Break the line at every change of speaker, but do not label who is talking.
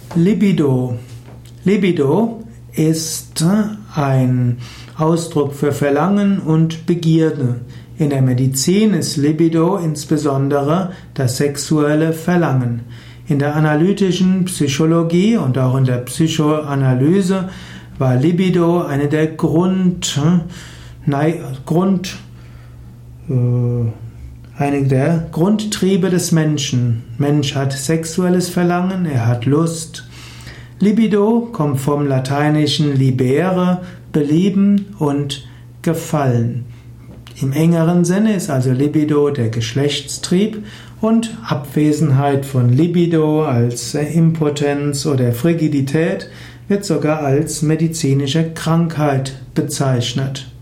Libido. Libido ist ein Ausdruck für Verlangen und Begierde. In der Medizin ist Libido insbesondere das sexuelle Verlangen. In der analytischen Psychologie und auch in der Psychoanalyse war Libido eine der Grundtriebe des Menschen. Mensch hat sexuelles Verlangen, er hat Lust. Libido kommt vom lateinischen libere, belieben und gefallen. Im engeren Sinne ist also Libido der Geschlechtstrieb und Abwesenheit von Libido als Impotenz oder Frigidität wird sogar als medizinische Krankheit bezeichnet.